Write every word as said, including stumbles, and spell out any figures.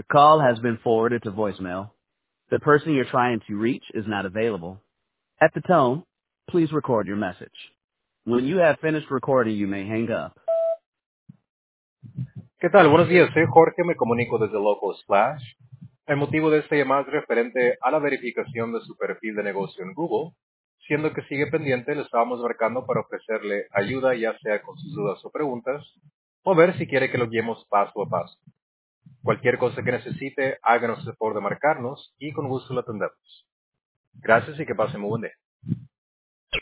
Your call has been forwarded to voicemail. The person you're trying to reach is not available. At the tone, please record your message. When you have finished recording, you may hang up. ¿Qué tal? Buenos días, soy Jorge, me comunico desde Local Splash. El motivo de esta llamada es referente a la verificación de su perfil de negocio en Google. Siendo que sigue pendiente, le estábamos marcando para ofrecerle ayuda, ya sea con sus dudas o preguntas, o ver si quiere que lo guiemos paso a paso. Cualquier cosa que necesite, háganos el favor de marcarnos y con gusto lo atendemos. Gracias y que pasen muy buen día.